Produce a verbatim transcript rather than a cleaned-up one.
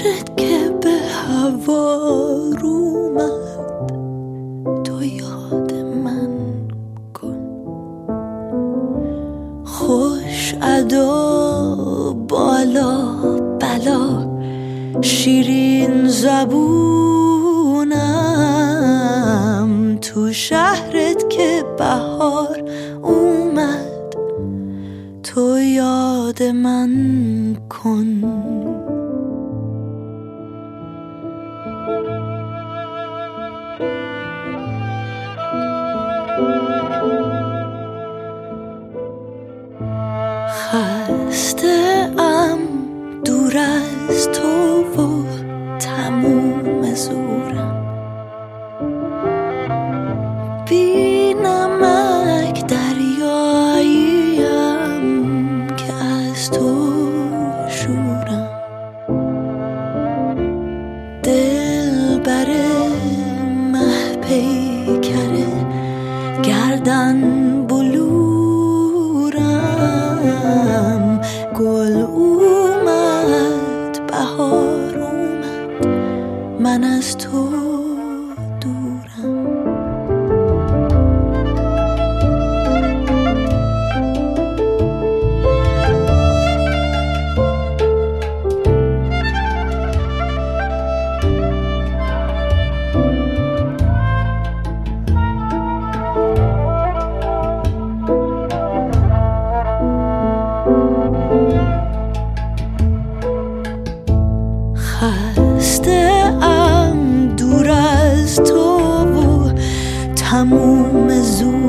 چشمت که به هوا اومد تو یاد من کن. خوش ادا بالا بلا شیرین زبونم تو شهرت که بهار اومد تو یاد من کن. خسته ام دور از تو و تموم زورم، بی نمک دریاییم که از تو شورم. دل بره مه پیکره گردن بلورم، گل اومد بهار اومد من از تو دورم. خسته ام دور از تو و تموم زور